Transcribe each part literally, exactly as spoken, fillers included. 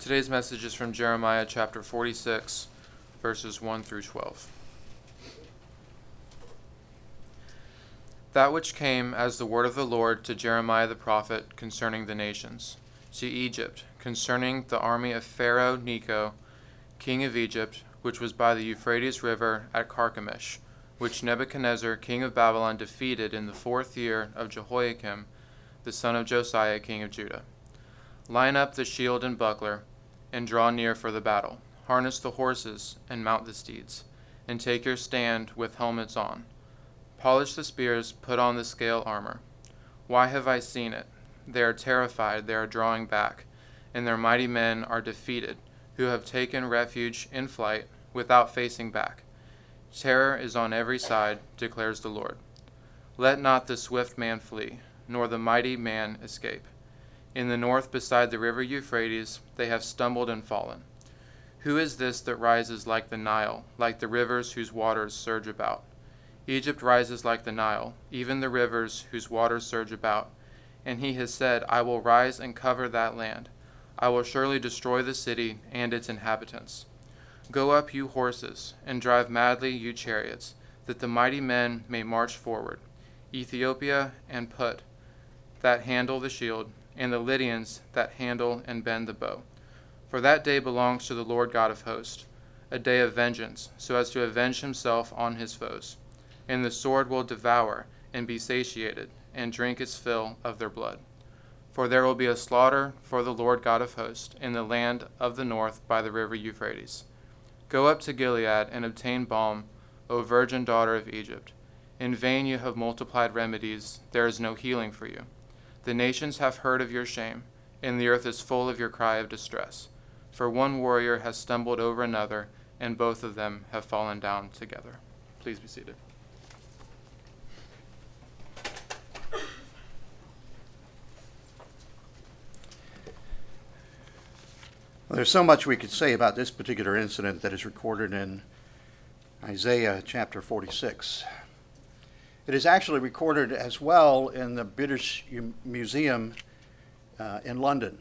Today's message is from Jeremiah chapter forty-six, verses one through twelve. That which came as the word of the Lord to Jeremiah the prophet concerning the nations, to Egypt, concerning the army of Pharaoh Necho, king of Egypt, which was by the Euphrates river at Carchemish, which Nebuchadnezzar king of Babylon defeated in the fourth year of Jehoiakim, the son of Josiah king of Judah. Line up the shield and buckler, and draw near for the battle. Harness the horses, and mount the steeds, and take your stand with helmets on. Polish the spears, put on the scale armor. Why have I seen it? They are terrified, they are drawing back, and their mighty men are defeated, who have taken refuge in flight, without facing back. Terror is on every side, declares the Lord. Let not the swift man flee, nor the mighty man escape. In the north beside the river Euphrates, they have stumbled and fallen. Who is this that rises like the Nile, like the rivers whose waters surge about? Egypt rises like the Nile, even the rivers whose waters surge about. And he has said, I will rise and cover that land. I will surely destroy the city and its inhabitants. Go up, you horses, and drive madly, you chariots, that the mighty men may march forward. Ethiopia and Put, that handle the shield, and the Lydians that handle and bend the bow. For that day belongs to the Lord God of hosts, a day of vengeance, so as to avenge himself on his foes. And the sword will devour and be satiated, and drink its fill of their blood. For there will be a slaughter for the Lord God of hosts in the land of the north by the river Euphrates. Go up to Gilead and obtain balm, O virgin daughter of Egypt. In vain you have multiplied remedies, there is no healing for you. The nations have heard of your shame, and the earth is full of your cry of distress. For one warrior has stumbled over another, and both of them have fallen down together. Please be seated. Well, there's so much we could say about this particular incident that is recorded in Isaiah chapter forty-six. It is actually recorded as well in the British Museum uh, in London.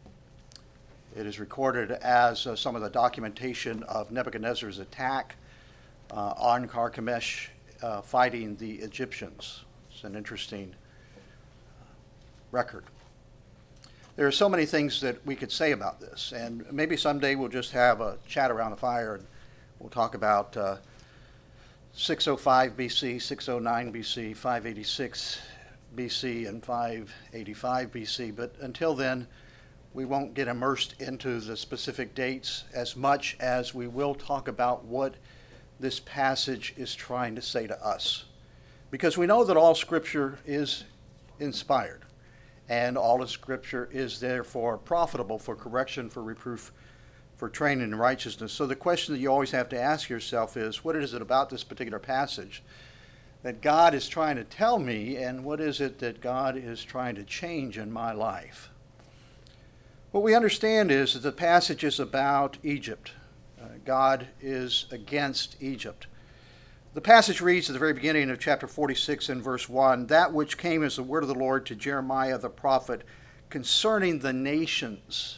It is recorded as uh, some of the documentation of Nebuchadnezzar's attack uh, on Carchemish, uh, fighting the Egyptians. It's an interesting uh, record. There are so many things that we could say about this, and maybe someday we'll just have a chat around the fire and we'll talk about uh, six oh five B C, six oh nine B C, five eighty-six B C, and five eighty-five B C. But until then, we won't get immersed into the specific dates as much as we will talk about what this passage is trying to say to us. Because we know that all Scripture is inspired, and all of Scripture is therefore profitable for correction, for reproof, for training in righteousness. So the question that you always have to ask yourself is, what is it about this particular passage that God is trying to tell me, and what is it that God is trying to change in my life? What we understand is that the passage is about Egypt. Uh, God is against Egypt. The passage reads at the very beginning of chapter forty-six in verse one, that which came as the word of the Lord to Jeremiah the prophet concerning the nations.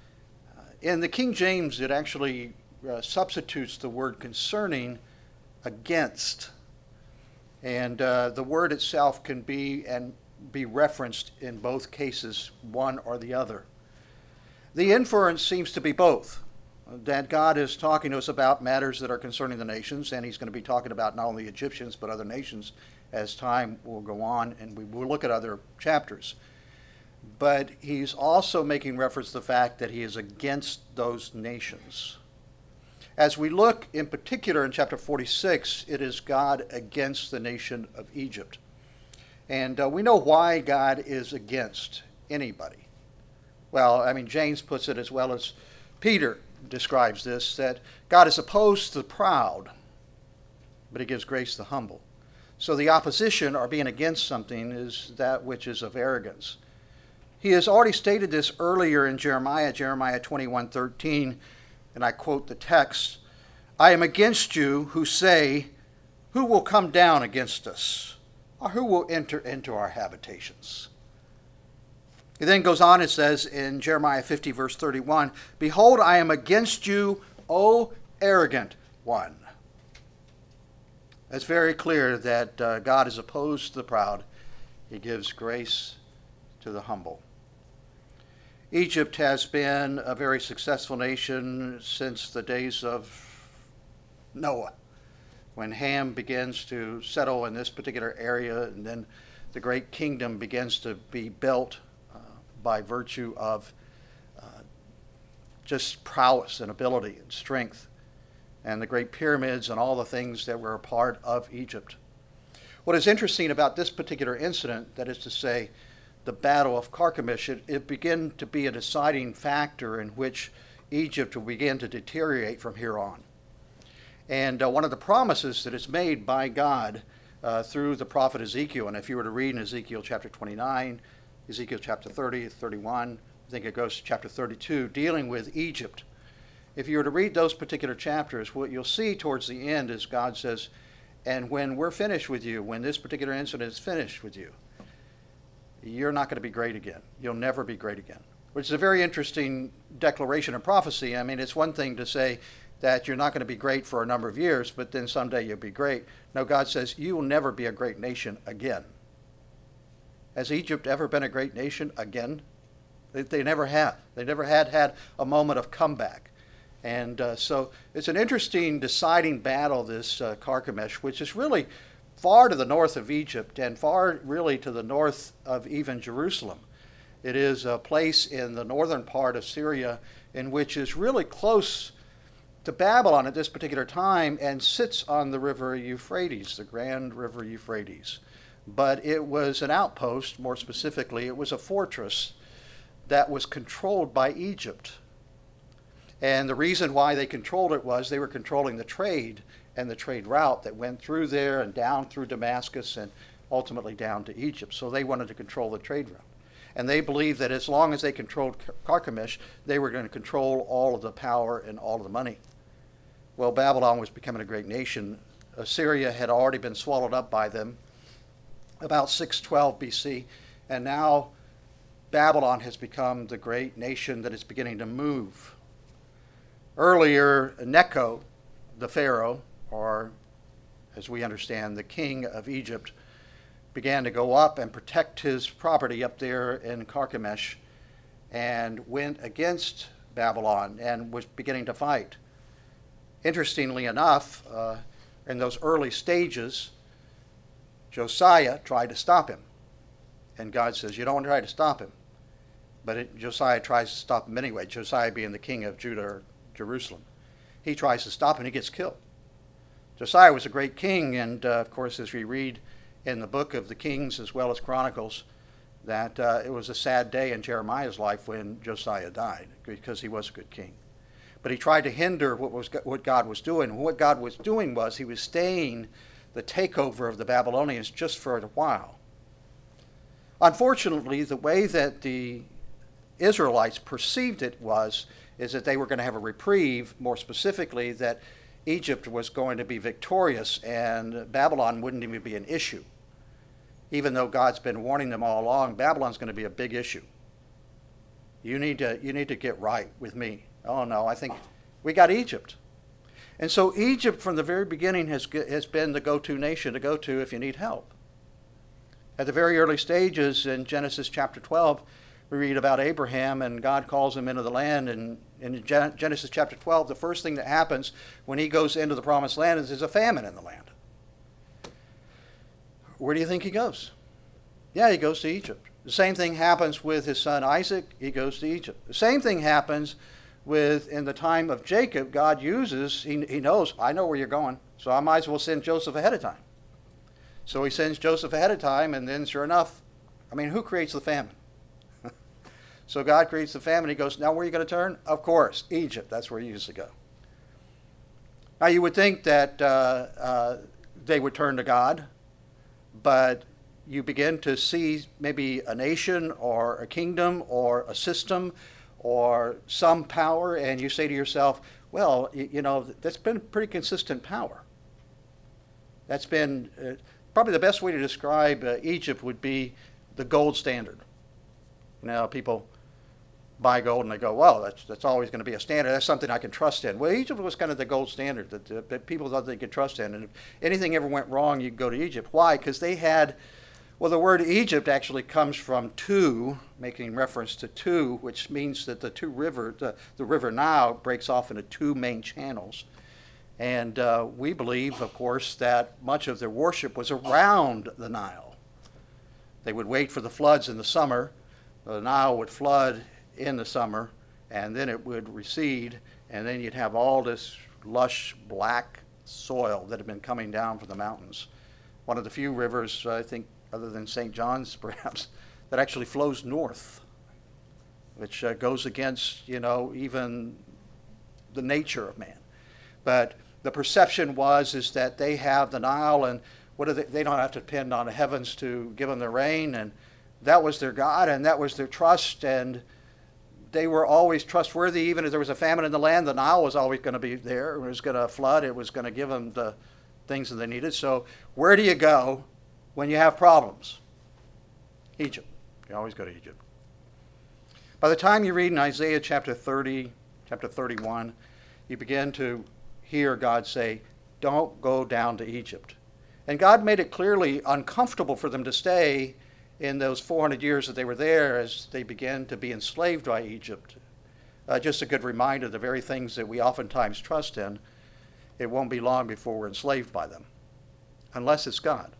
In the King James, it actually uh, substitutes the word concerning against. And uh, the word itself can be and be referenced in both cases, one or the other. The inference seems to be both, that God is talking to us about matters that are concerning the nations, and he's going to be talking about not only Egyptians but other nations as time will go on, and we will look at other chapters. But he's also making reference to the fact that he is against those nations. As we look in particular in chapter forty-six, it is God against the nation of Egypt. And uh, we know why God is against anybody. Well, I mean, James puts it as well as Peter describes this, that God is opposed to the proud, but he gives grace to the humble. So the opposition or being against something is that which is of arrogance. He has already stated this earlier in Jeremiah, Jeremiah twenty-one thirteen, and I quote the text, I am against you who say, who will come down against us? Or who will enter into our habitations? He then goes on and says in Jeremiah fifty, verse thirty-one, "Behold, I am against you, O arrogant one." It's very clear that uh, God is opposed to the proud. He gives grace to the humble. Egypt has been a very successful nation since the days of Noah, when Ham begins to settle in this particular area, and then the great kingdom begins to be built by virtue of uh, just prowess and ability and strength, and the great pyramids and all the things that were a part of Egypt. What is interesting about this particular incident, that is to say, the Battle of Carchemish, it, it began to be a deciding factor in which Egypt will begin to deteriorate from here on. And uh, one of the promises that is made by God uh, through the prophet Ezekiel, and if you were to read in Ezekiel chapter twenty-nine, Ezekiel chapter thirty, thirty-one, I think it goes to chapter thirty-two, dealing with Egypt. If you were to read those particular chapters, what you'll see towards the end is God says, and when we're finished with you, when this particular incident is finished with you, you're not going to be great again. You'll never be great again. Which is a very interesting declaration of prophecy. I mean, it's one thing to say that you're not going to be great for a number of years, but then someday you'll be great. No, God says, you will never be a great nation again. Has Egypt ever been a great nation again? They, they never have. They never had had a moment of comeback. And uh, so it's an interesting deciding battle, this uh, Carchemish, which is really far to the north of Egypt and far really to the north of even Jerusalem. It is a place in the northern part of Syria in which is really close to Babylon at this particular time and sits on the river Euphrates, the grand river Euphrates. But it was an outpost, more specifically, it was a fortress that was controlled by Egypt. And the reason why they controlled it was they were controlling the trade and the trade route that went through there and down through Damascus and ultimately down to Egypt. So they wanted to control the trade route. And they believed that as long as they controlled Carchemish, they were going to control all of the power and all of the money. Well, Babylon was becoming a great nation. Assyria had already been swallowed up by them about six twelve B C, and now Babylon has become the great nation that is beginning to move. Earlier, Necho, the Pharaoh, or as we understand, the king of Egypt, began to go up and protect his property up there in Carchemish and went against Babylon and was beginning to fight. Interestingly enough, uh, in those early stages, Josiah tried to stop him. And God says, you don't want to try to stop him. But it, Josiah tries to stop him anyway, Josiah being the king of Judah or Jerusalem. He tries to stop him and he gets killed. Josiah was a great king, and uh, of course, as we read in the book of the Kings as well as Chronicles, that uh, it was a sad day in Jeremiah's life when Josiah died, because he was a good king. But he tried to hinder what was what God was doing. What God was doing was he was staying the takeover of the Babylonians just for a while. Unfortunately, the way that the Israelites perceived it was is that they were going to have a reprieve, more specifically that Egypt was going to be victorious and Babylon wouldn't even be an issue. Even though God's been warning them all along, Babylon's going to be a big issue. You need to, you need to get right with me. Oh no, I think we got Egypt. And so Egypt from the very beginning has, has been the go-to nation to go to if you need help. At the very early stages in Genesis chapter twelve, we read about Abraham and God calls him into the land. And in Genesis chapter twelve, the first thing that happens when he goes into the promised land is there's a famine in the land. Where do you think he goes? Yeah, he goes to Egypt. The same thing happens with his son Isaac. He goes to Egypt. The same thing happens with, in the time of Jacob, God uses, he, he knows, I know where you're going, so I might as well send Joseph ahead of time. So he sends Joseph ahead of time, and then sure enough, I mean, who creates the famine? So God creates the famine. He goes, now where are you going to turn? Of course, Egypt. That's where you used to go. Now you would think that uh, uh, they would turn to God, but you begin to see maybe a nation or a kingdom or a system or some power, and you say to yourself, well, you, you know, that's been pretty consistent power. That's been, uh, probably the best way to describe uh, Egypt would be the gold standard. You know, people buy gold and they go, well, that's that's always going to be a standard. That's something I can trust in. Well, Egypt was kind of the gold standard that, uh, that people thought they could trust in. And if anything ever went wrong, you could go to Egypt. Why? Because they had, well, the word Egypt actually comes from two, making reference to two, which means that the two river, the, the river Nile breaks off into two main channels. And uh, we believe, of course, that much of their worship was around the Nile. They would wait for the floods in the summer. The Nile would flood in the summer, and then it would recede, and then you'd have all this lush black soil that had been coming down from the mountains. One of the few rivers, I think, other than Saint John's perhaps, that actually flows north, which uh, goes against, you know, even the nature of man. But the perception was is that they have the Nile, and what are they, they don't have to depend on the heavens to give them the rain, and that was their God, and that was their trust, and they were always trustworthy. Even if there was a famine in the land, the Nile was always going to be there. It was going to flood. It was going to give them the things that they needed. So where do you go when you have problems? Egypt. You always go to Egypt. By the time you read in Isaiah chapter thirty, chapter thirty-one, you begin to hear God say, don't go down to Egypt. And God made it clearly uncomfortable for them to stay in those four hundred years that they were there as they began to be enslaved by Egypt. Uh, just a good reminder, the very things that we oftentimes trust in, it won't be long before we're enslaved by them, unless it's God.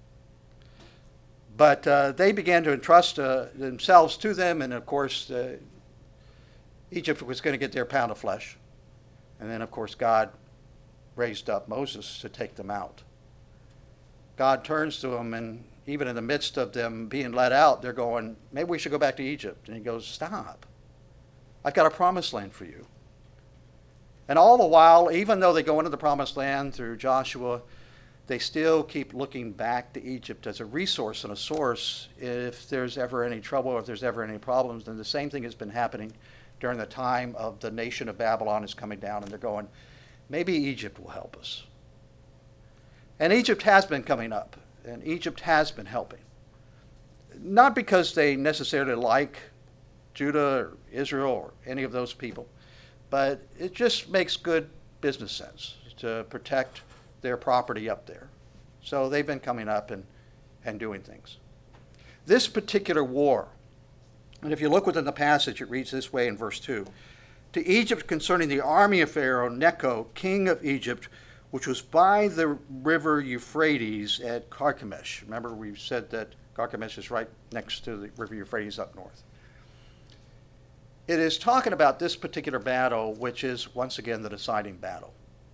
But uh, they began to entrust uh, themselves to them, and of course, uh, Egypt was going to get their pound of flesh. And then, of course, God raised up Moses to take them out. God turns to them, and even in the midst of them being let out, they're going, maybe we should go back to Egypt. And he goes, stop. I've got a promised land for you. And all the while, even though they go into the promised land through Joshua, they still keep looking back to Egypt as a resource and a source if there's ever any trouble or if there's ever any problems. And the same thing has been happening during the time of the nation of Babylon is coming down, and they're going, maybe Egypt will help us. And Egypt has been coming up. And Egypt has been helping. Not because they necessarily like Judah or Israel or any of those people, but it just makes good business sense to protect their property up there. So they've been coming up and, and doing things. This particular war, and if you look within the passage, it reads this way in verse two. To Egypt concerning the army of Pharaoh, Necho, king of Egypt, which was by the river Euphrates at Carchemish. Remember, we said that Carchemish is right next to the river Euphrates up north. It is talking about this particular battle, which is, once again, the deciding battle.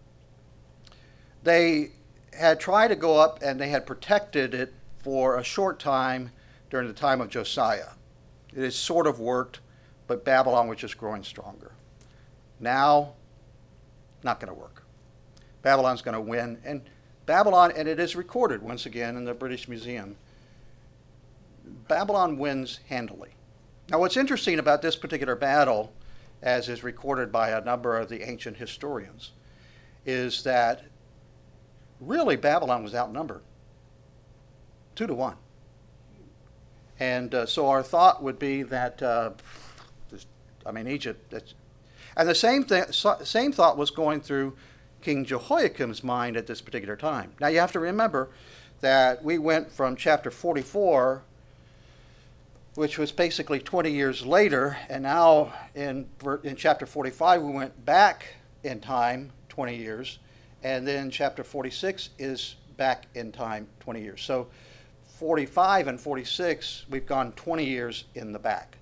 They had tried to go up, and they had protected it for a short time during the time of Josiah. It has sort of worked, but Babylon was just growing stronger. Now, not going to work. Babylon's going to win. And Babylon, and it is recorded once again in the British Museum, Babylon wins handily. Now what's interesting about this particular battle, as is recorded by a number of the ancient historians, is that really Babylon was outnumbered. Two to one. And uh, so our thought would be that, uh, this, I mean, Egypt, that's, and the same, thing, same thought was going through King Jehoiakim's mind at this particular time. Now you have to remember that we went from chapter forty-four, which was basically twenty years later, and now in, in chapter forty-five we went back in time twenty years, and then chapter forty-six is back in time twenty years. So forty-five and forty-six, we've gone twenty years in the back.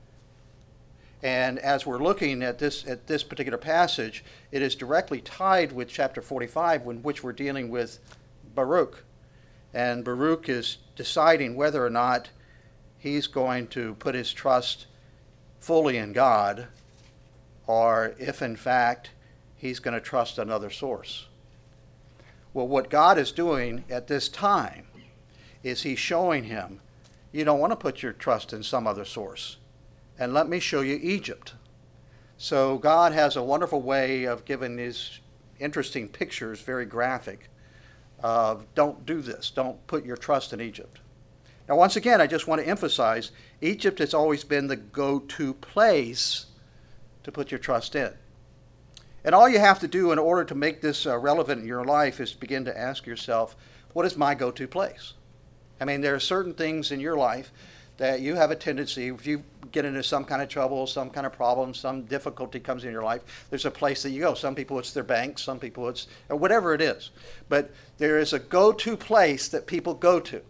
And as we're looking at this at this particular passage, it is directly tied with chapter forty-five, in which we're dealing with Baruch. And Baruch is deciding whether or not he's going to put his trust fully in God, or if in fact he's going to trust another source. Well, what God is doing at this time is he's showing him, you don't want to put your trust in some other source. And let me show you Egypt. So God has a wonderful way of giving these interesting pictures, very graphic, of don't do this. Don't put your trust in Egypt. Now, once again, I just want to emphasize, Egypt has always been the go-to place to put your trust in. And all you have to do in order to make this uh, relevant in your life is to begin to ask yourself, what is my go-to place? I mean, there are certain things in your life that you have a tendency, if you get into some kind of trouble, some kind of problem, some difficulty comes in your life, there's a place that you go. Some people it's their bank, some people it's or whatever it is. But there is a go-to place that people go to.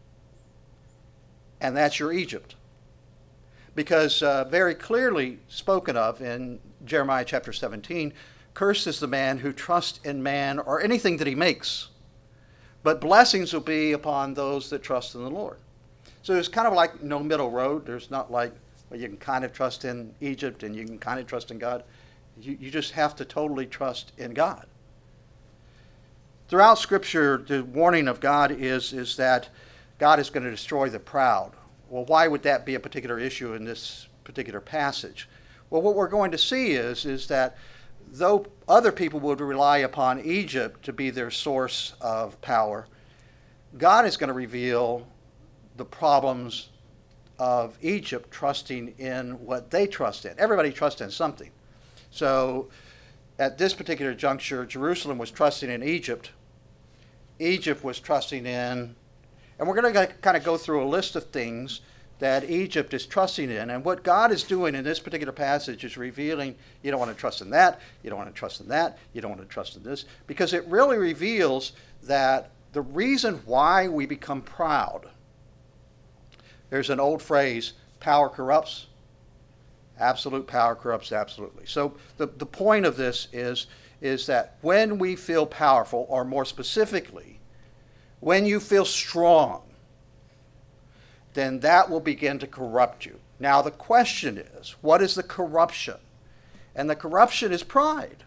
And that's your Egypt. Because uh, very clearly spoken of in Jeremiah chapter seventeen, cursed is the man who trusts in man or anything that he makes, but blessings will be upon those that trust in the Lord. So there's kind of like no middle road. There's not like, well, you can kind of trust in Egypt and you can kind of trust in God. You, you just have to totally trust in God. Throughout Scripture, the warning of God is, is that God is going to destroy the proud. Well, why would that be a particular issue in this particular passage? Well, what we're going to see is, is that though other people would rely upon Egypt to be their source of power, God is going to reveal the problems of Egypt trusting in what they trust in. Everybody trusts in something. So at this particular juncture, Jerusalem was trusting in Egypt. Egypt was trusting in, and we're going to kind of go through a list of things that Egypt is trusting in. And what God is doing in this particular passage is revealing you don't want to trust in that, you don't want to trust in that, you don't want to trust in this, because it really reveals that the reason why we become proud. There's an old phrase, power corrupts. Absolute power corrupts absolutely. So the, the point of this is, is that when we feel powerful, or more specifically, when you feel strong, then that will begin to corrupt you. Now the question is, what is the corruption? And the corruption is pride.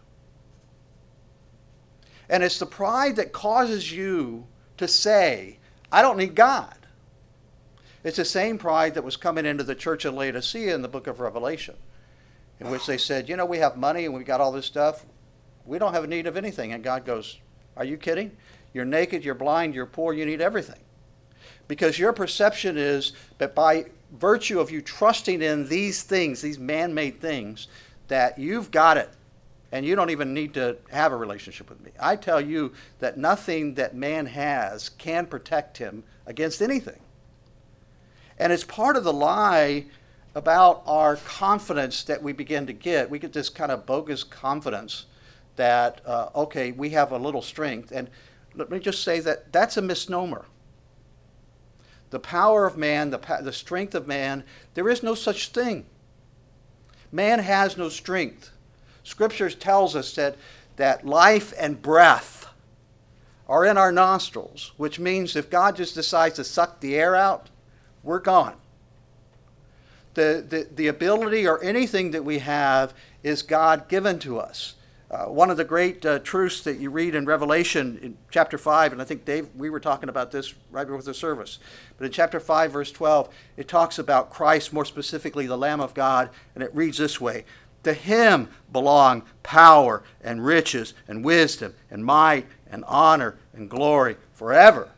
And it's the pride that causes you to say, I don't need God. It's the same pride that was coming into the church of Laodicea in the book of Revelation, in which they said, you know, we have money and we got all this stuff. We don't have a need of anything. And God goes, are you kidding? You're naked, you're blind, you're poor, you need everything. Because your perception is that by virtue of you trusting in these things, these man-made things, that you've got it and you don't even need to have a relationship with me. I tell you that nothing that man has can protect him against anything. And it's part of the lie about our confidence that we begin to get. We get this kind of bogus confidence that, uh, okay, we have a little strength. And let me just say that that's a misnomer. The power of man, the, the strength of man, there is no such thing. Man has no strength. Scripture tells us that, that life and breath are in our nostrils, which means if God just decides to suck the air out, we're gone. The, the, the ability or anything that we have is God given to us. Uh, one of the great uh, truths that you read in Revelation in chapter five, and I think Dave, we were talking about this right before the service, but in chapter five, verse twelve, it talks about Christ, more specifically the Lamb of God, and it reads this way: to him belong power and riches and wisdom and might and honor and glory forever.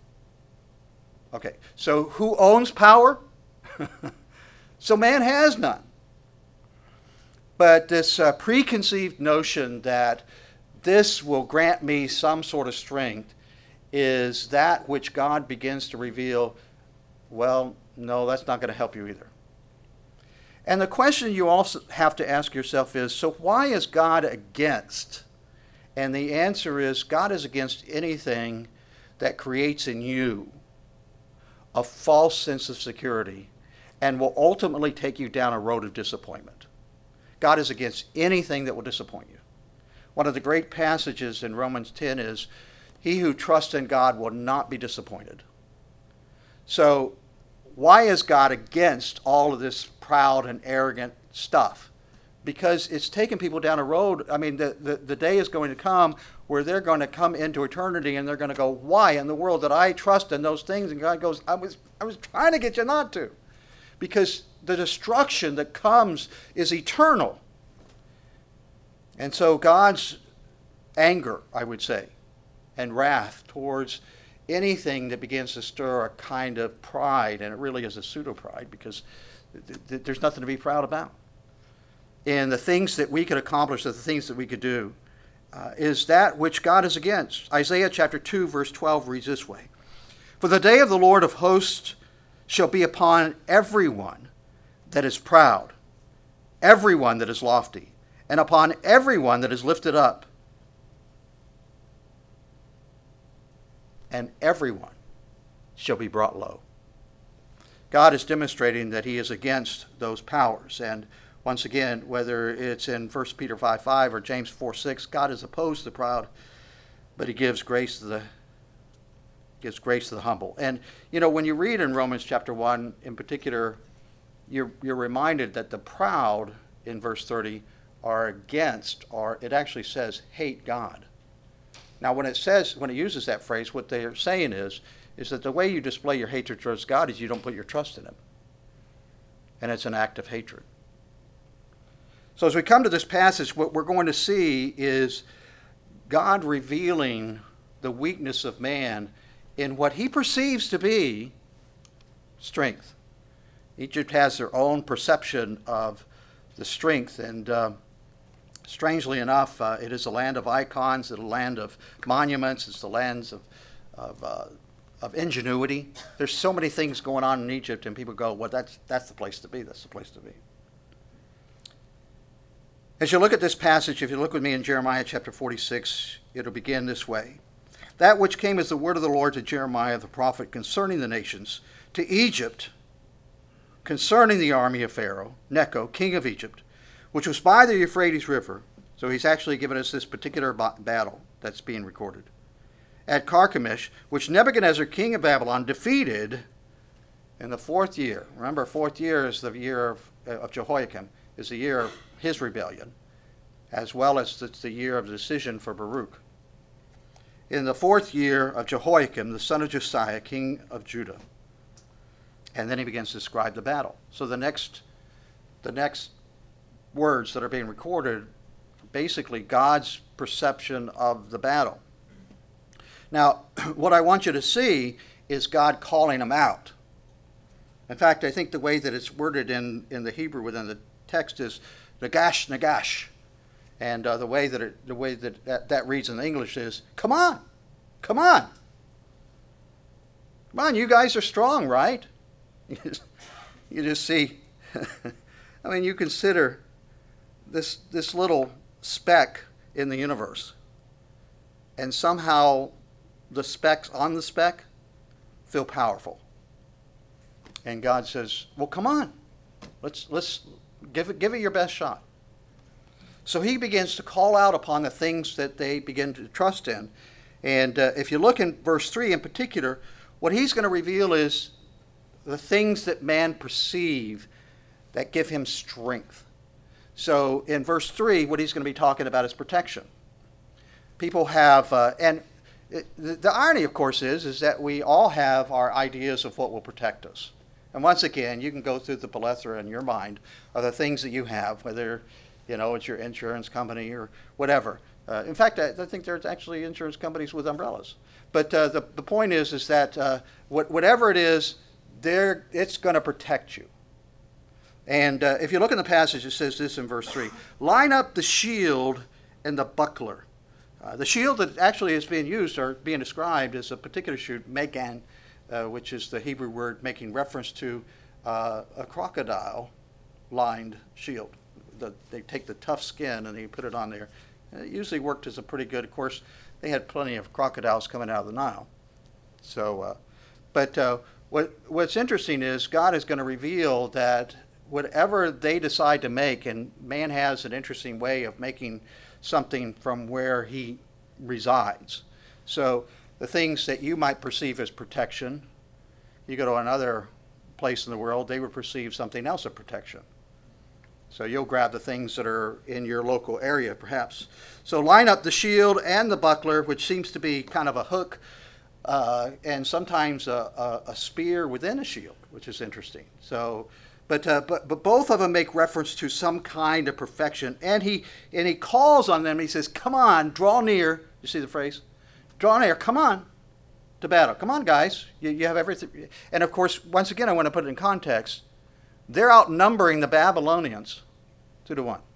Okay, so who owns power? So man has none. But this uh, preconceived notion that this will grant me some sort of strength is that which God begins to reveal, well, no, that's not going to help you either. And the question you also have to ask yourself is, so why is God against? And the answer is, God is against anything that creates in you a false sense of security and will ultimately take you down a road of disappointment. God is against anything that will disappoint you. One of the great passages in Romans ten is, he who trusts in God will not be disappointed. So why is God against all of this proud and arrogant stuff? Because it's taking people down a road. I mean, the, the, the day is going to come where they're going to come into eternity and they're going to go, why in the world did I trust in those things? And God goes, I was, I was trying to get you not to. Because the destruction that comes is eternal. And so God's anger, I would say, and wrath towards anything that begins to stir a kind of pride, and it really is a pseudo-pride because th- th- there's nothing to be proud about. And the things that we could accomplish, the things that we could do, uh, is that which God is against. Isaiah chapter two, verse twelve reads this way: "For the day of the Lord of hosts shall be upon everyone that is proud, everyone that is lofty, and upon everyone that is lifted up. And everyone shall be brought low." God is demonstrating that he is against those powers. And once again, whether it's in First Peter five five or James four six, God is opposed to the proud, but he gives grace to the gives grace to the humble. And you know, when you read in Romans chapter one in particular, you're you're reminded that the proud in verse thirty are against, or it actually says hate God. Now, when it says, when it uses that phrase, what they're saying is, is that the way you display your hatred towards God is you don't put your trust in him. And it's an act of hatred. So as we come to this passage, what we're going to see is God revealing the weakness of man in what he perceives to be strength. Egypt has their own perception of the strength, and uh, strangely enough, uh, it is a land of icons, it's a land of monuments, it's the lands of of, uh, of ingenuity. There's so many things going on in Egypt, and people go, well, that's that's the place to be, that's the place to be. As you look at this passage, if you look with me in Jeremiah chapter forty-six, it'll begin this way: "That which came as the word of the Lord to Jeremiah the prophet concerning the nations, to Egypt, concerning the army of Pharaoh, Necho, king of Egypt, which was by the Euphrates River." So he's actually given us this particular battle that's being recorded. "At Carchemish, which Nebuchadnezzar, king of Babylon, defeated in the fourth year." Remember, fourth year is the year of, of Jehoiakim, is the year of his rebellion, as well as it's the year of decision for Baruch. "In the fourth year of Jehoiakim, the son of Josiah, king of Judah." And then he begins to describe the battle. So the next, the next words that are being recorded, basically God's perception of the battle. Now, what I want you to see is God calling them out. In fact, I think the way that it's worded in, in the Hebrew within the text is nagash, nagash. And uh, the way that it, the way that, that that reads in English is, come on, come on. Come on, you guys are strong, right? You just see, I mean, you consider this this little speck in the universe, and somehow the specks on the speck feel powerful. And God says, well, come on, let's let's give it give it your best shot. So he begins to call out upon the things that they begin to trust in. And uh, if you look in verse three in particular, what he's going to reveal is the things that man perceive that give him strength. So in verse three, what he's going to be talking about is protection. People have, uh, and it, the, the irony, of course, is, is that we all have our ideas of what will protect us. And once again, you can go through the plethora in your mind of the things that you have, whether, you know, it's your insurance company or whatever. Uh, in fact, I, I think there's actually insurance companies with umbrellas. But uh, the, the point is, is that uh, what, whatever it is, there it's going to protect you. And uh, if you look in the passage, it says this in verse three: "Line up the shield and the buckler." Uh, the shield that actually is being used or being described is a particular shield, megan, uh, which is the Hebrew word making reference to uh, a crocodile-lined shield. The, they take the tough skin and they put it on there. And it usually worked as a pretty good. Of course, they had plenty of crocodiles coming out of the Nile. So, uh, but uh, what what's interesting is God is going to reveal that whatever they decide to make, and man has an interesting way of making something from where he resides. So the things that you might perceive as protection, you go to another place in the world, they would perceive something else as protection. So you'll grab the things that are in your local area, perhaps. So line up the shield and the buckler, which seems to be kind of a hook, uh, and sometimes a, a, a spear within a shield, which is interesting. So, but uh, but but both of them make reference to some kind of perfection, and he and he calls on them. He says, "Come on, draw near." You see the phrase? Draw near. Come on, to battle. Come on, guys. You, you have everything. And of course, once again, I want to put it in context. They're outnumbering the Babylonians two to one.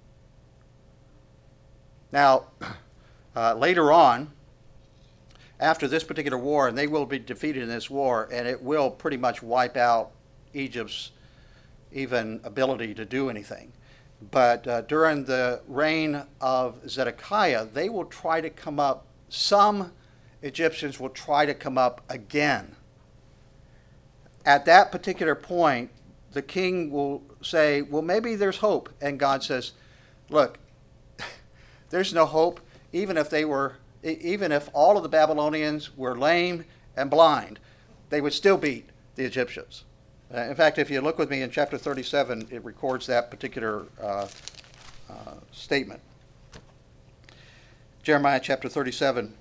Now, uh, later on, after this particular war, and they will be defeated in this war, and it will pretty much wipe out Egypt's even ability to do anything. But uh, during the reign of Zedekiah, they will try to come up, some Egyptians will try to come up again. At that particular point, the king will say, well, maybe there's hope. And God says, look, there's no hope, even if they were, even if all of the Babylonians were lame and blind, they would still beat the Egyptians. Uh, in fact, if you look with me in chapter thirty-seven, it records that particular uh, uh, statement. Jeremiah chapter thirty-seven.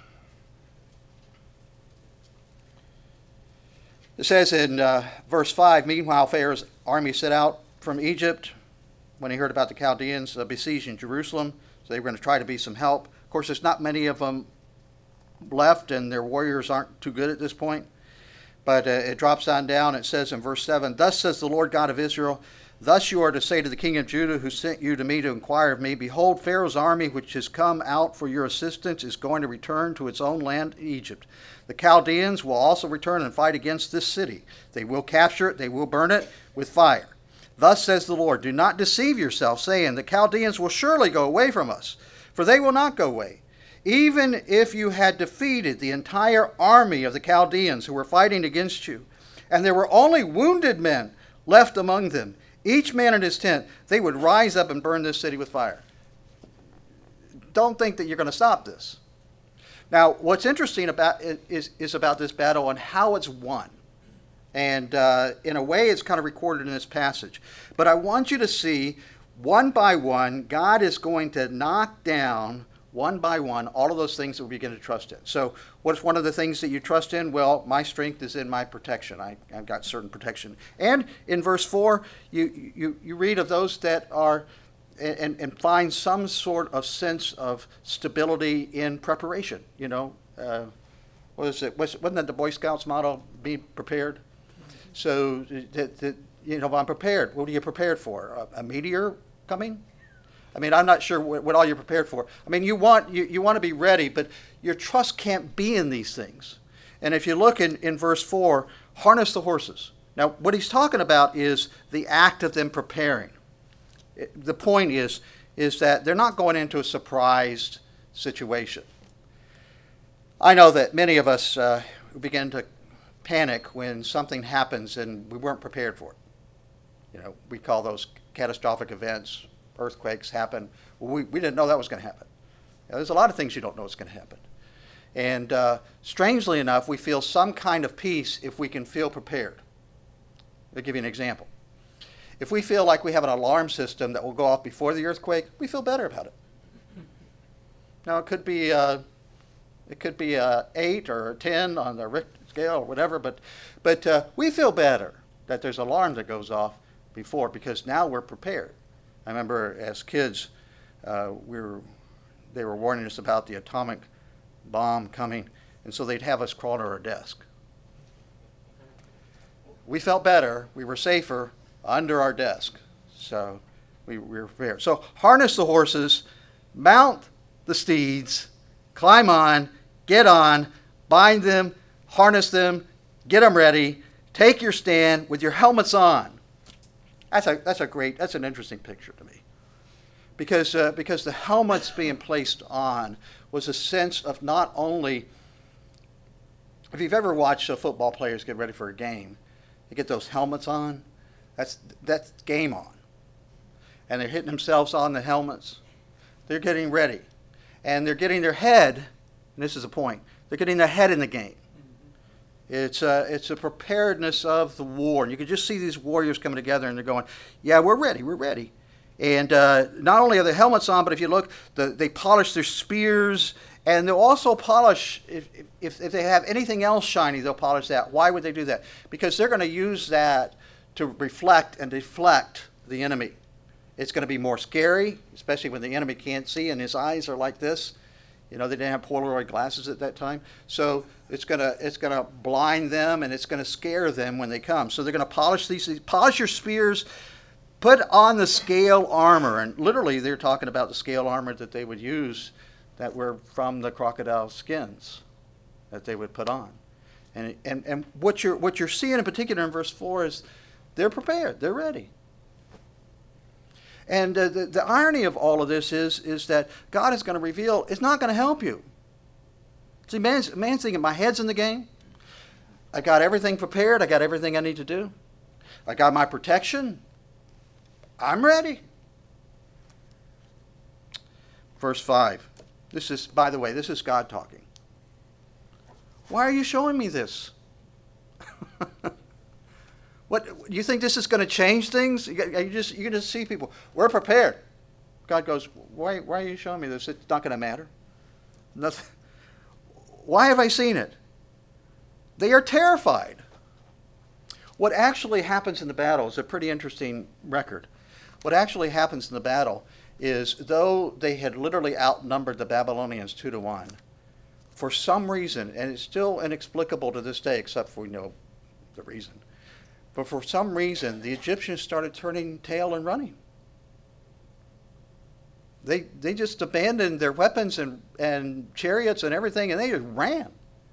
It says in uh, verse five, meanwhile Pharaoh's army set out from Egypt when he heard about the Chaldeans uh, besieging Jerusalem. So they were going to try to be some help. Of course, there's not many of them left, and their warriors aren't too good at this point. But uh, it drops on down. It says in verse seven, thus says the Lord God of Israel, thus you are to say to the king of Judah who sent you to me to inquire of me, behold, Pharaoh's army which has come out for your assistance is going to return to its own land, Egypt. The Chaldeans will also return and fight against this city. They will capture it. They will burn it with fire. Thus says the Lord, do not deceive yourself, saying, the Chaldeans will surely go away from us, for they will not go away. Even if you had defeated the entire army of the Chaldeans who were fighting against you, and there were only wounded men left among them, each man in his tent, they would rise up and burn this city with fire. Don't think that you're going to stop this. Now, what's interesting about it is, is about this battle and how it's won. And uh, in a way, it's kind of recorded in this passage. But I want you to see, one by one, God is going to knock down, one by one, all of those things that we begin to trust in. So what's one of the things that you trust in? Well, my strength is in my protection. I, I've got certain protection. And in verse four, you, you, you read of those that are, and, and find some sort of sense of stability in preparation. You know, uh, what is it? Wasn't that the Boy Scouts motto, be prepared? So, that, that, you know, I'm prepared. What are you prepared for? A, a meteor coming? I mean, I'm not sure what, what all you're prepared for. I mean, you want you, you want to be ready, but your trust can't be in these things. And if you look in, in verse four, harness the horses. Now, what he's talking about is the act of them preparing. It, the point is, is that they're not going into a surprised situation. I know that many of us uh, begin to panic when something happens and we weren't prepared for it. You know, we call those catastrophic events. Earthquakes happen. Well, we, we didn't know that was going to happen. You know, there's a lot of things you don't know is going to happen. And uh, strangely enough, we feel some kind of peace if we can feel prepared. I'll give you an example. If we feel like we have an alarm system that will go off before the earthquake, we feel better about it. Now, it could be uh, it could be a eight or a ten on the Richter scale or whatever, but but uh, we feel better that there's an alarm that goes off before because now we're prepared. I remember as kids, uh, we were they were warning us about the atomic bomb coming, and so they'd have us crawl under our desk. We felt better. We were safer under our desk, so we, we were prepared. So harness the horses, mount the steeds, climb on, get on, bind them, harness them, get them ready, take your stand with your helmets on. That's a that's a great, that's an interesting picture to me. Because uh, because the helmets being placed on was a sense of not only, if you've ever watched uh, football players get ready for a game, they get those helmets on, that's that's game on. And they're hitting themselves on the helmets. They're getting ready. And they're getting their head, and this is the point, they're getting their head in the game. It's a, it's a preparedness of the war. And you can just see these warriors coming together and they're going, yeah, we're ready, we're ready. And uh, not only are the helmets on, but if you look, the, they polish their spears, and they'll also polish, if, if, if they have anything else shiny, they'll polish that. Why would they do that? Because they're going to use that to reflect and deflect the enemy. It's going to be more scary, especially when the enemy can't see and his eyes are like this. You know, they didn't have Polaroid glasses at that time. So it's going to it's going to blind them, and it's going to scare them when they come. So they're going to polish these, polish your spears, put on the scale armor. And literally they're talking about the scale armor that they would use that were from the crocodile skins that they would put on. And and, and what you're what you're seeing in particular in verse four is they're prepared, they're ready. And uh, the, the irony of all of this is, is that God is going to reveal, it's not going to help you. See, man's, man's thinking, my head's in the game. I got everything prepared. I got everything I need to do. I got my protection. I'm ready. Verse five. This is, by the way, this is God talking. Why are you showing me this? What, do you think this is going to change things? You, you just you just see people, we're prepared. God goes, why, why are you showing me this? It's not going to matter. Nothing. Why have I seen it? They are terrified. What actually happens in the battle is a pretty interesting record. What actually happens in the battle is, though they had literally outnumbered the Babylonians two to one, for some reason, and it's still inexplicable to this day, except for we know the reason, but for some reason, the Egyptians started turning tail and running. They they just abandoned their weapons and, and chariots and everything, and they just ran.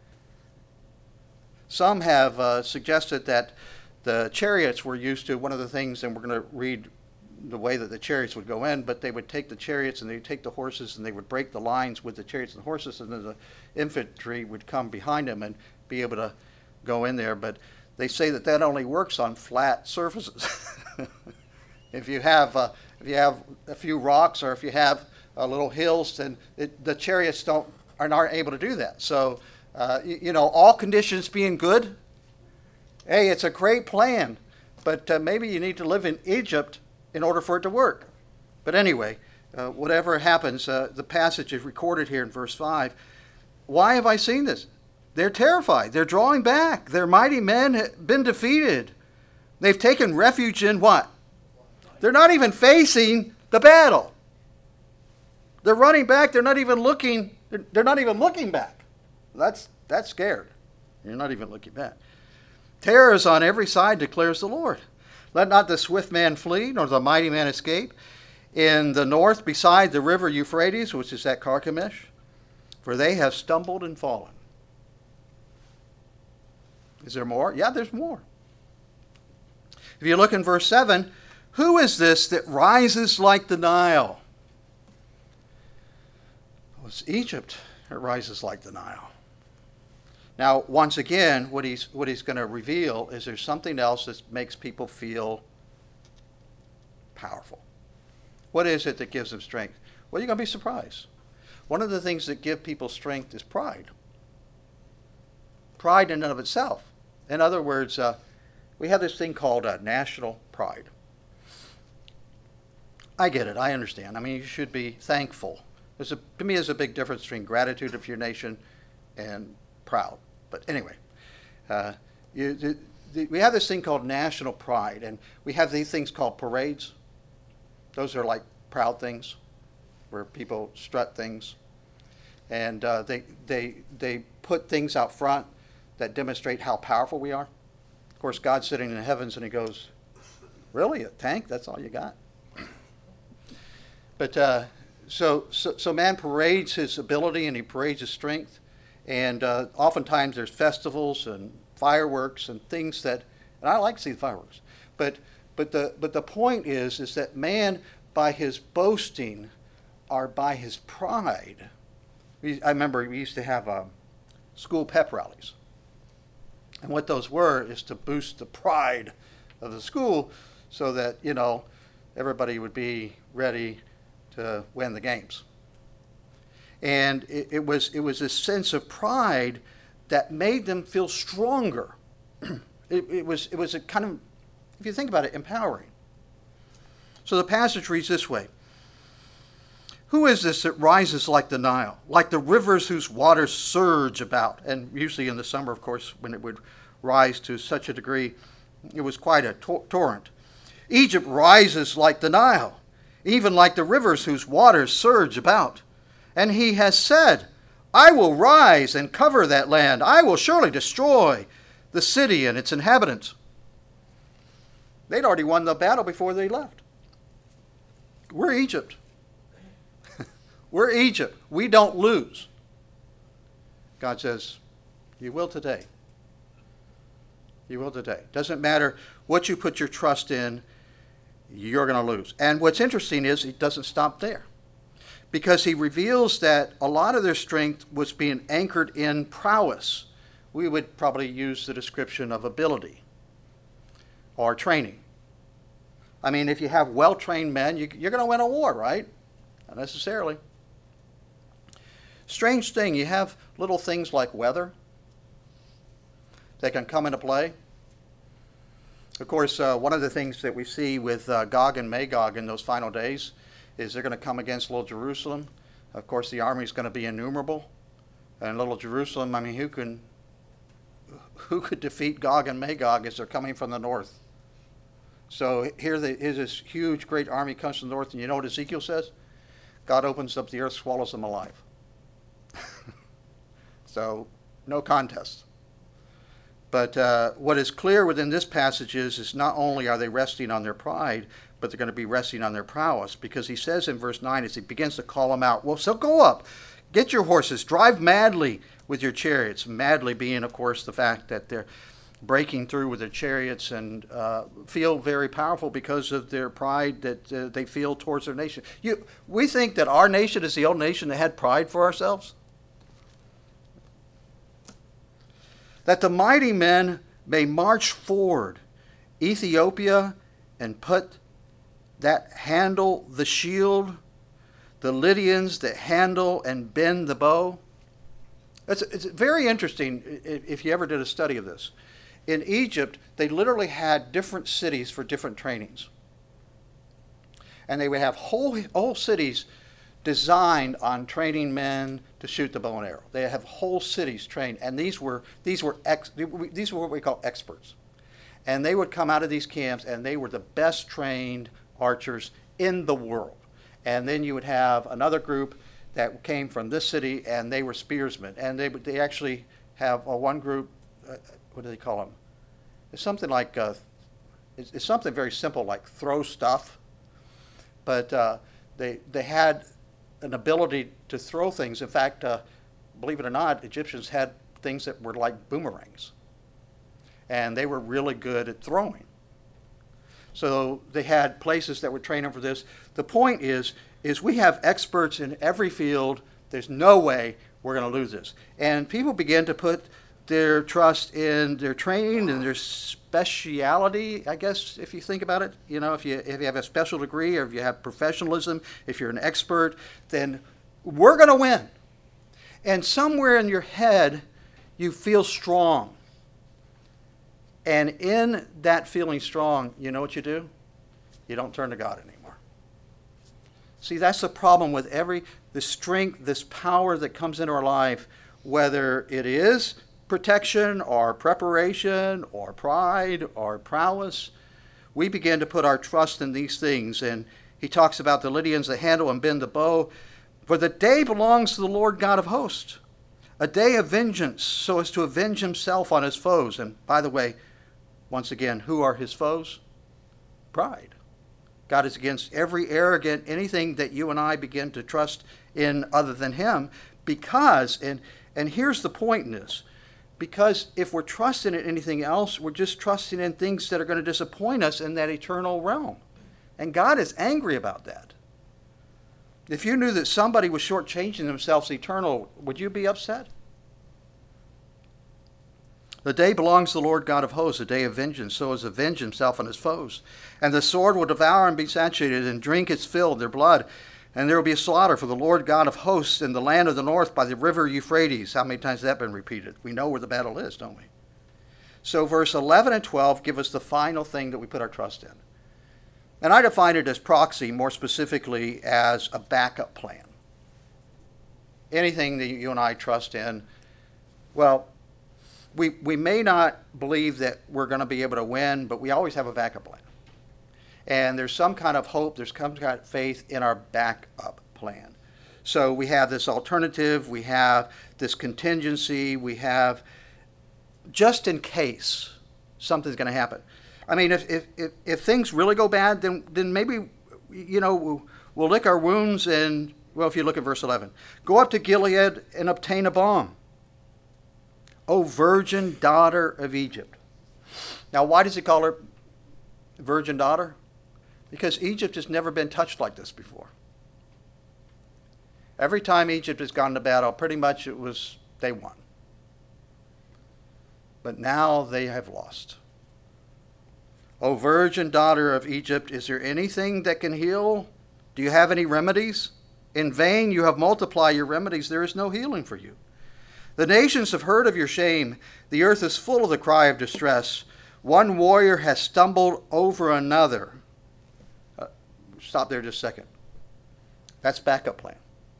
Some have uh, suggested that the chariots were used to, one of the things, and we're going to read the way that the chariots would go in, but they would take the chariots and they would take the horses and they would break the lines with the chariots and the horses, and then the infantry would come behind them and be able to go in there. But they say that that only works on flat surfaces. If you have uh, if you have a few rocks or if you have uh, little hills, then it, the chariots don't are not able to do that. So uh, you, you know, all conditions being good, hey, it's a great plan, but uh, maybe you need to live in Egypt in order for it to work. But anyway, uh, whatever happens, uh, the passage is recorded here in verse five. Why have I seen this? They're terrified. They're drawing back. Their mighty men have been defeated. They've taken refuge in what? They're not even facing the battle. They're running back. They're not even looking. They're, they're not even looking back. That's that's scared. You're not even looking back. Terror is on every side, declares the Lord. Let not the swift man flee, nor the mighty man escape. In the north, beside the river Euphrates, which is at Carchemish, for they have stumbled and fallen. Is there more? Yeah, there's more. If you look in verse seven, who is this that rises like the Nile? Well, it's Egypt that rises like the Nile. Now, once again, what he's what he's going to reveal is there's something else that makes people feel powerful. What is it that gives them strength? Well, you're going to be surprised. One of the things that give people strength is pride. Pride in and of itself. In other words, uh, we have this thing called uh, national pride. I get it. I understand. I mean, you should be thankful. There's a, to me, there's a big difference between gratitude of your nation and proud. But anyway, uh, you, the, the, we have this thing called national pride, and we have these things called parades. Those are like proud things, where people strut things, and uh, they they they put things out front that demonstrate how powerful we are. Of course, God's sitting in the heavens, and He goes, "Really, a tank? That's all you got?" But uh, so so so man parades his ability and he parades his strength. And uh, oftentimes there's festivals and fireworks and things that, and I like to see the fireworks, but but the but the point is is that man, by his boasting, or by his pride, we, I remember we used to have um, school pep rallies, and what those were is to boost the pride of the school, so that you know everybody would be ready to win the games. And it, it was it was a sense of pride that made them feel stronger. it, it was it was a kind of, if you think about it, empowering. So the passage reads this way: who is this that rises like the Nile, like the rivers whose waters surge about? And usually in the summer, of course, when it would rise to such a degree, it was quite a tor- torrent. Egypt rises like the Nile, even like the rivers whose waters surge about. And he has said, I will rise and cover that land. I will surely destroy the city and its inhabitants. They'd already won the battle before they left. We're Egypt. We're Egypt. We don't lose. God says, you will today. You will today. Doesn't matter what you put your trust in, you're going to lose. And what's interesting is he doesn't stop there, because he reveals that a lot of their strength was being anchored in prowess. We would probably use the description of ability or training. I mean, if you have well-trained men, you, you're going to win a war, right? Not necessarily. Strange thing, you have little things like weather that can come into play. Of course, uh, one of the things that we see with uh, Gog and Magog in those final days is they're going to come against little Jerusalem. Of course, the army is going to be innumerable. And little Jerusalem, I mean, who can, who could defeat Gog and Magog as they're coming from the north? So here the, here's this huge, great army comes from the north, and you know what Ezekiel says? God opens up the earth, swallows them alive. So, no contest. But uh, what is clear within this passage is, is not only are they resting on their pride, but they're going to be resting on their prowess. Because he says in verse nine, as he begins to call them out, well, so go up, get your horses, drive madly with your chariots. Madly being, of course, the fact that they're breaking through with their chariots and uh, feel very powerful because of their pride that uh, they feel towards their nation. You, we think that our nation is the only nation that had pride for ourselves? That the mighty men may march forward, Ethiopia, and put that handle the shield, the Lydians that handle and bend the bow. It's, it's very interesting if you ever did a study of this. In Egypt, they literally had different cities for different trainings. And they would have whole, whole cities designed on training men to shoot the bow and arrow. They have whole cities trained, and these were these were ex, these were what we call experts. And they would come out of these camps, and they were the best trained archers in the world. And then you would have another group that came from this city, and they were spearsmen. And they they actually have uh, one group. Uh, what do they call them? It's something like uh, it's, it's something very simple, like throw stuff. But uh, they they had an ability to throw things. In fact, uh, believe it or not, Egyptians had things that were like boomerangs. And they were really good at throwing. So they had places that would train them for this. The point is, is we have experts in every field. There's no way we're going to lose this. And people begin to put their trust in their training and their speciality, I guess, if you think about it. You know, if you if you have a special degree or if you have professionalism, if you're an expert, then we're going to win. And somewhere in your head, you feel strong. And in that feeling strong, you know what you do? You don't turn to God anymore. See, that's the problem with every, the strength, this power that comes into our life, whether it is protection or preparation or pride or prowess. We begin to put our trust in these things. And he talks about the Lydians that handle and bend the bow. For the day belongs to the Lord God of hosts, a day of vengeance, so as to avenge himself on his foes. And by the way, once again, who are his foes? Pride. God is against every arrogant, anything that you and I begin to trust in other than him, because, and, and here's the point in this, because if we're trusting in anything else, we're just trusting in things that are going to disappoint us in that eternal realm. And God is angry about that. If you knew that somebody was shortchanging themselves eternal, would you be upset? The day belongs to the Lord God of hosts, a day of vengeance, so as to avenge himself on his foes. And the sword will devour and be saturated, and drink its fill of their blood. And there will be a slaughter for the Lord God of hosts in the land of the north by the river Euphrates. How many times has that been repeated? We know where the battle is, don't we? So verse eleven and twelve give us the final thing that we put our trust in. And I define it as proxy, more specifically as a backup plan. Anything that you and I trust in, well, we, we may not believe that we're going to be able to win, but we always have a backup plan. And there's some kind of hope, there's some kind of faith in our backup plan. So we have this alternative, we have this contingency, we have just in case something's going to happen. I mean, if, if, if, if things really go bad, then, then maybe, you know, we'll, we'll lick our wounds and, well, if you look at verse eleven, go up to Gilead and obtain a balm, O virgin daughter of Egypt. Now, why does he call her virgin daughter? Because Egypt has never been touched like this before. Every time Egypt has gone to battle, pretty much it was they won. But now they have lost. O virgin daughter of Egypt, is there anything that can heal? Do you have any remedies? In vain you have multiplied your remedies. There is no healing for you. The nations have heard of your shame. The earth is full of the cry of distress. One warrior has stumbled over another. Uh, stop there just a second. That's backup plan.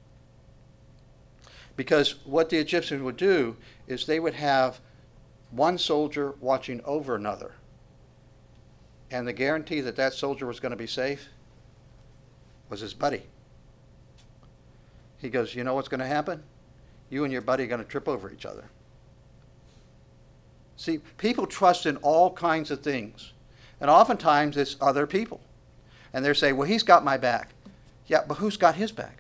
Because what the Egyptians would do is they would have one soldier watching over another. And the guarantee that that soldier was going to be safe was his buddy. He goes, you know what's going to happen? You and your buddy are going to trip over each other. See, people trust in all kinds of things. And oftentimes it's other people. And they're saying, well, he's got my back. Yeah, but who's got his back?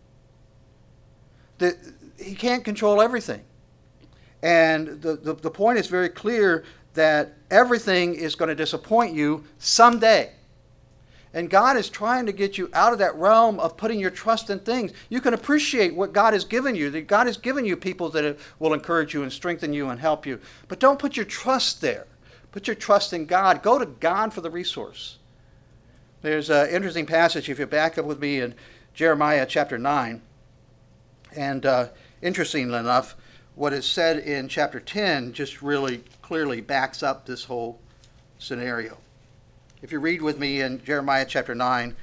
The, he can't control everything. And the, the, the point is very clear that everything is going to disappoint you someday. And God is trying to get you out of that realm of putting your trust in things. You can appreciate what God has given you. That God has given you people that will encourage you and strengthen you and help you. But don't put your trust there. Put your trust in God. Go to God for the resource. There's an interesting passage, if you back up with me, in Jeremiah chapter nine. And uh, interestingly enough, what is said in chapter ten just really clearly backs up this whole scenario. If you read with me in Jeremiah chapter nine,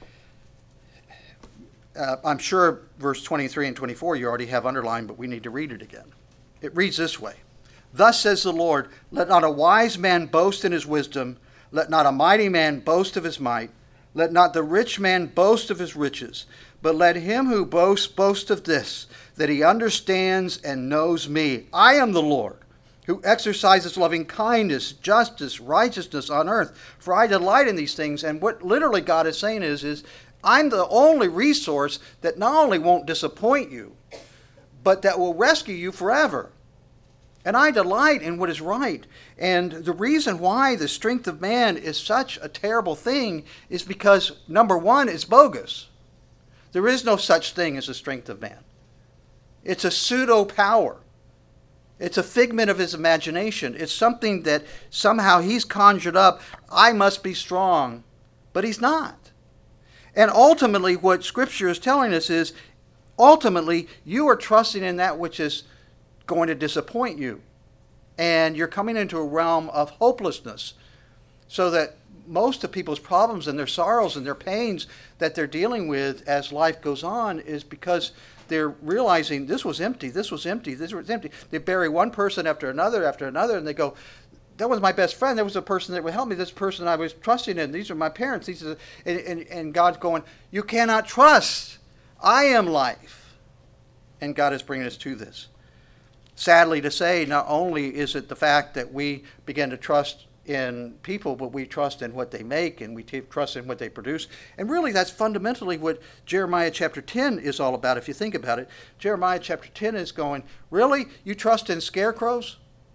uh, I'm sure verse twenty-three and twenty-four you already have underlined, but we need to read it again. It reads this way. Thus says the Lord, let not a wise man boast in his wisdom, let not a mighty man boast of his might, let not the rich man boast of his riches, but let him who boasts boast of this, that he understands and knows me. I am the Lord, who exercises loving kindness, justice, righteousness on earth. For I delight in these things. And what literally God is saying is, is I'm the only resource that not only won't disappoint you, but that will rescue you forever. And I delight in what is right. And the reason why the strength of man is such a terrible thing is because, number one, it's bogus. There is no such thing as the strength of man. It's a pseudo power. It's a figment of his imagination. It's something that somehow he's conjured up. I must be strong. But he's not. And ultimately, what Scripture is telling us is, ultimately, you are trusting in that which is going to disappoint you. And you're coming into a realm of hopelessness. So that most of people's problems and their sorrows and their pains that they're dealing with as life goes on is because they're realizing this was empty, this was empty, this was empty. They bury one person after another after another, and they go, that was my best friend. That was a person that would help me. This person I was trusting in. These are my parents. These are, and, and, and God's going, you cannot trust. I am life. And God is bringing us to this. Sadly to say, not only is it the fact that we begin to trust in people, but we trust in what they make, and we t- trust in what they produce. And really, that's fundamentally what Jeremiah chapter ten is all about, if you think about it. Jeremiah chapter ten is going, really? You trust in scarecrows?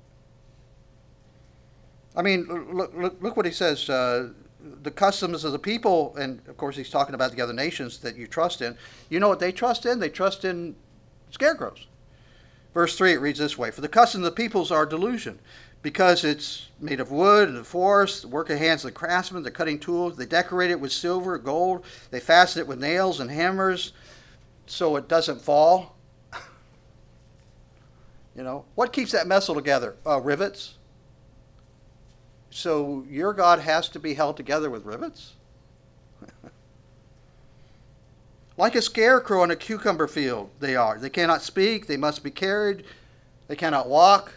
I mean, look, look, look what he says. Uh, the customs of the people, and of course he's talking about the other nations that you trust in. You know what they trust in? They trust in scarecrows. Verse three, it reads this way. For the customs of the peoples are delusion, because it's made of wood and the forest, the work of hands of the craftsmen, the cutting tools. They decorate it with silver, gold. They fasten it with nails and hammers so it doesn't fall. You know, what keeps that metal together? Uh, rivets. So your God has to be held together with rivets? Like a scarecrow in a cucumber field, they are. They cannot speak. They must be carried. They cannot walk.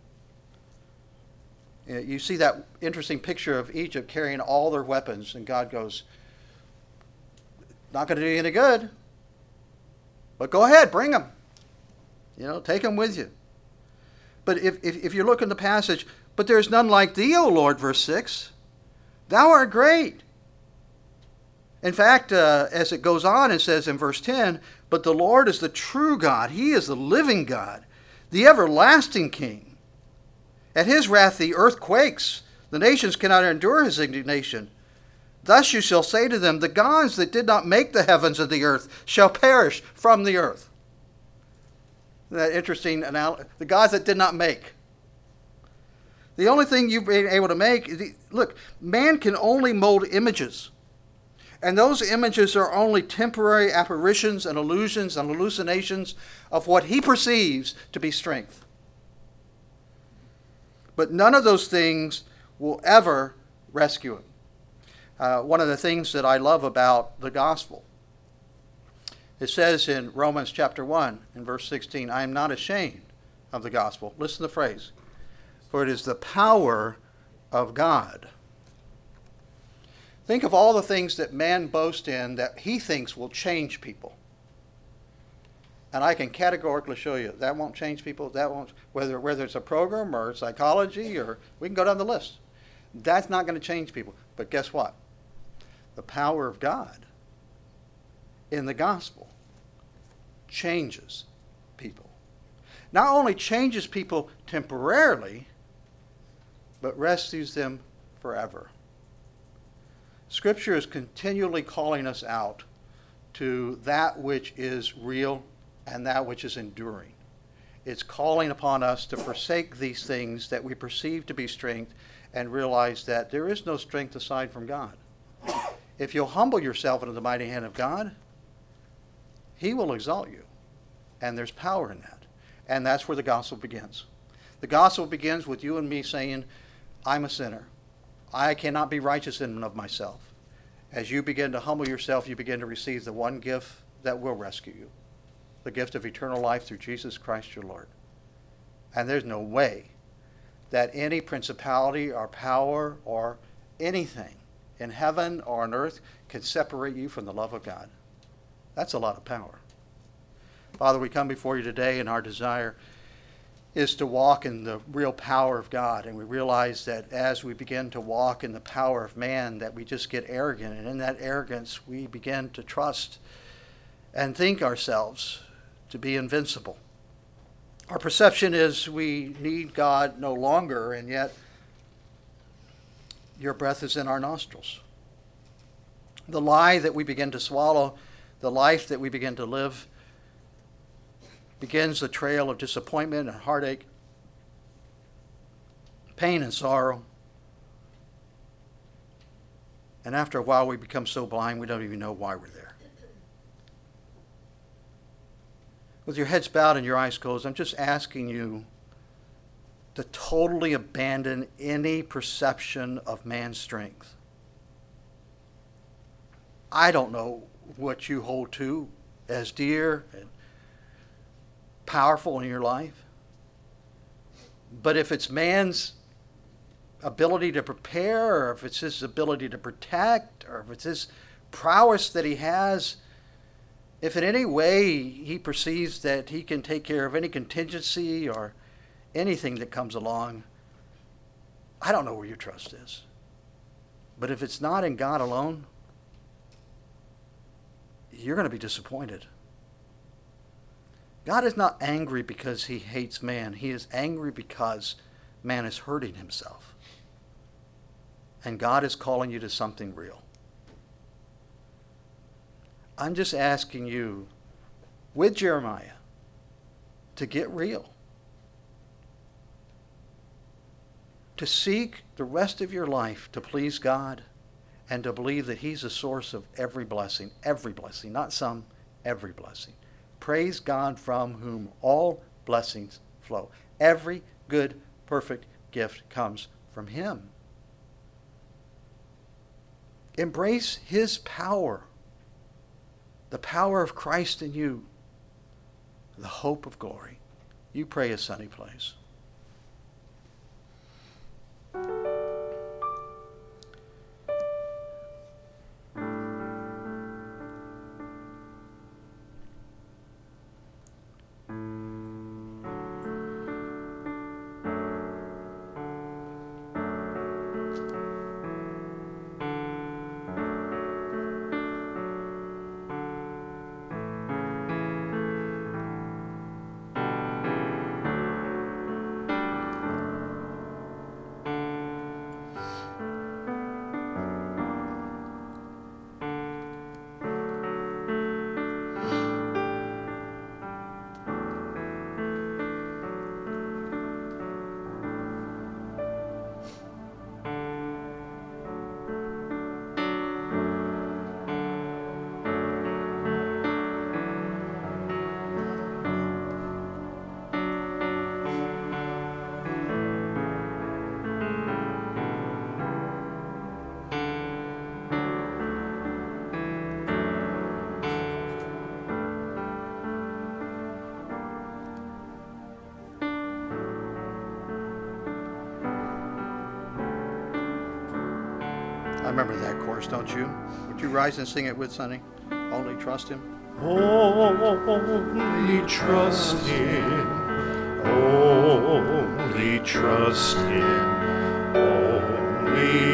You see that interesting picture of Egypt carrying all their weapons, and God goes, not going to do you any good. But go ahead, bring them. You know, take them with you. But if, if, if you look in the passage, but there is none like thee, O Lord, verse six. Thou art great. In fact, uh, as it goes on, it says in verse ten, but the Lord is the true God. He is the living God, the everlasting King. At his wrath the earth quakes. The nations cannot endure his indignation. Thus you shall say to them, the gods that did not make the heavens and the earth shall perish from the earth. Isn't that interesting analogy? The gods that did not make. The only thing you've been able to make, look, man can only mold images. And those images are only temporary apparitions and illusions and hallucinations of what he perceives to be strength. But none of those things will ever rescue him. Uh, one of the things that I love about the gospel, it says in Romans chapter one, in verse sixteen, I am not ashamed of the gospel. Listen to the phrase. For it is the power of God. Think of all the things that man boasts in that he thinks will change people. And I can categorically show you that won't change people. That won't, whether, whether it's a program or psychology, or we can go down the list. That's not going to change people. But guess what? The power of God in the gospel changes people. Not only changes people temporarily, but rescues them forever. Scripture is continually calling us out to that which is real and that which is enduring. It's calling upon us to forsake these things that we perceive to be strength and realize that there is no strength aside from God. If you'll humble yourself into the mighty hand of God, he will exalt you. And there's power in that. And that's where the gospel begins. The gospel begins with you and me saying, I'm a sinner. I cannot be righteous in and of myself. As you begin to humble yourself, you begin to receive the one gift that will rescue you. The gift of eternal life through Jesus Christ your Lord. And there's no way that any principality or power or anything in heaven or on earth can separate you from the love of God. That's a lot of power. Father, we come before you today, and our desire is to walk in the real power of God. And we realize that as we begin to walk in the power of man, that we just get arrogant. And in that arrogance, we begin to trust and think ourselves to be invincible. Our perception is we need God no longer, and yet your breath is in our nostrils. The lie that we begin to swallow, the life that we begin to live, begins a trail of disappointment and heartache, pain and sorrow. And after a while, we become so blind we don't even know why we're there. With your heads bowed and your eyes closed, I'm just asking you to totally abandon any perception of man's strength. I don't know what you hold to as dear and powerful in your life. But if it's man's ability to prepare, or if it's his ability to protect, or if it's his prowess that he has, if in any way he perceives that he can take care of any contingency or anything that comes along, I don't know where your trust is. But if it's not in God alone, you're going to be disappointed. God is not angry because he hates man. He is angry because man is hurting himself. And God is calling you to something real. I'm just asking you, with Jeremiah, to get real. To seek the rest of your life to please God and to believe that he's the source of every blessing. Every blessing, not some, every blessing. Praise God from whom all blessings flow. Every good, perfect gift comes from him. Embrace his power, the power of Christ in you, the hope of glory. You pray as Sonny plays. remember that chorus, don't you? Would you rise and sing it with Sonny? Only trust him. Only trust him. Only trust him. Only